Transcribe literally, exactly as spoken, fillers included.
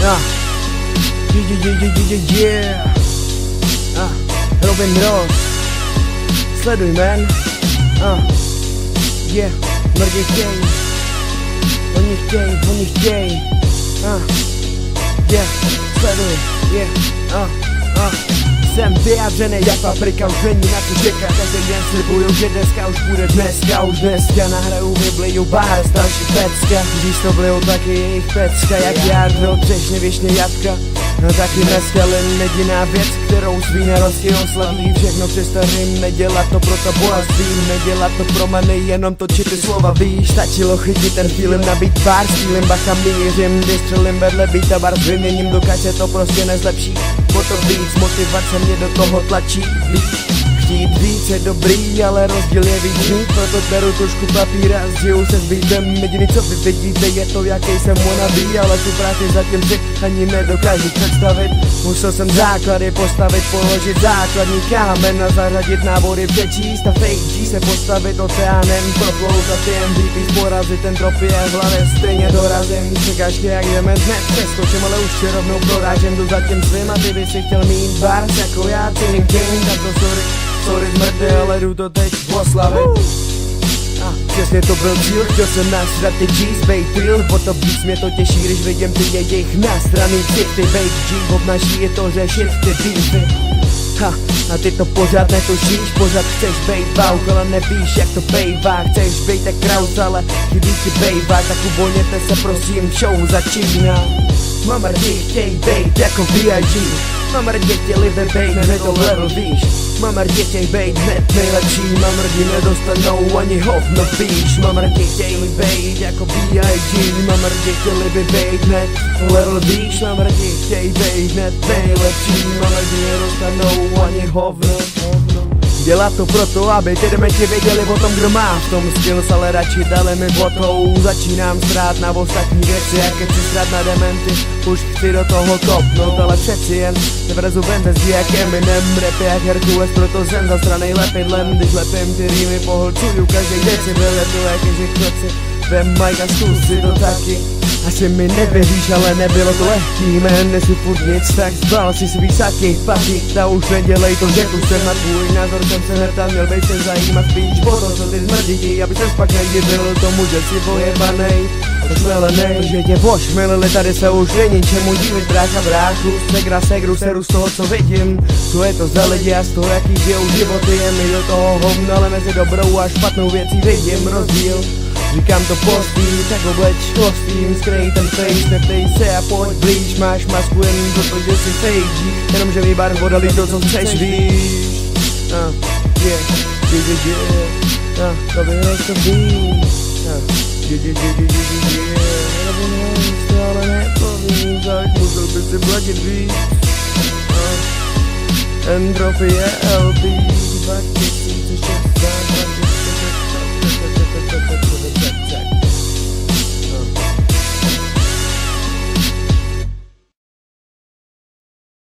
Ah, yeah, yeah, yeah, yeah, yeah, yeah. Ah, Robin Ross, sleduj man. Ah, yeah, mrdě chtěj, oni chtěj, oni chtěj. Ah, yeah, sleduj, yeah, ah, ah. Jsem vyjádřený jak paprika, už není na co čekat. Každý den slibuju, že dneska už bude dneska. Už dneska nahraju Bibliu bár z další pecka. Když to bylo taky jejich pecka, jak jádro, třešně, višně, jatka. No taky dneska len jediná věc, kterou svý narostky oslaví. Všechno přestařím, nedělat to pro to bohatství, nedělat to pro many, jenom točit ty slova, víš. Stačilo chytit ten film, nabít pár stýlem, bacha mířím, vystřelím vedle býta bar, vyměním, dokud se to prostě nezlepší. O to víc, motivace mě do toho tlačí, víš. Chtít víc je dobrý, ale rozdíl je víc, proto beru trošku papíra, zžiju se s beatem. Jediný co vy vidíte je to, jaký jsem wannabe, ale tu práci zatím si ani nedokážu představit. Musel jsem základy postavit, položit základní kámen a zařadit návody, přečíst a fake G se postavit oceánem, proploutat ty M V P, porazit ten trophy v hlavě, stejně dorazím. Čekáš jak jdeme hned, přeskočím, ale už tě rovnou prorážím, jdu za tím svým a ty by si chtěl mít bars jako já, King King, tak to sorry. Sorry zmrde, ale jdu to teď oslavit. A přesně to byl cíl, chtěl jsem nasrat ty G's, bejt real. O to víc mě to těší, když vidím ty jejich nasraný city. Bejt G, obnaží je to řešit ty beefy. Ha, a ty to pořád netušíš, pořád chceš bejt bauch, ale nevíš jak to bejvá. Chceš bejt jak Kraus, ale chybí ti bejvák, tak uvolněte se prosím, show začíná. Mama lidi chtěj bejt jako V I G, mama lidi chtěli by bejt hned to level, víš. Mama lidi chtěj bejt hned nejlepší, mama lidi nedostanou ani hovno, víš. Mama lidi chtěli bejt jako V I G, mama lidi chtěli by bejt hned level, víš. Mama lidi chtěj bejt hned nejlepší, mama lidi nedostanou ani hovno. Dělat to proto, aby ty dementi věděli o tom, kdo má v tom skills, ale radši dali mi botou. Začínám strát na ostatní věci, jak chci strát na dementy. Už chci do toho kopnout, ale přeci jen nevrazu ven ze zdí jak Eminem. Rap jak Herkules, proto jsem zasranej lepidlem. Když lepím ty rýmy, pohlcuju každý decibel. Je to jak ježi kloci, vem Mike a zkus si to taky. Asi mi nevěříš, ale nebylo to lehký, man, nesi furt nic, tak zbal si svý saky, paky. Ta už nedělej to, že tu jsem na tvůj názor jsem se neptal, měl bych se zajímat spíš o to, co ty zmrdí, aby ses pak nedivil tomu, že jsi pojebanej, ošmelenej. Že tě ošmelili, tady se už není čemu divit, brácha bráchu, segra segru seru z toho, co vidím. Co je to za lidi a z toho, jaký žijou životy, je mi do toho hovno, ale mezi dobrou a špatnou věcí vidím rozdíl. Říkám to postý, tak obleč kostým, skrej ten face, neptej se a pojď blíž. Máš masku jen proto, že jsi fake G, jenomže vybar vodali to, co chceš, víš. Uh, yeah, yeah, yeah, yeah, uh, to by hrozně to víš. Uh, yeah, yeah, yeah, yeah, yeah, yeah, Robin Ross, to ale nepovím, tak musel by si platit víc. Uh, Entropie L P dva tisíce šest.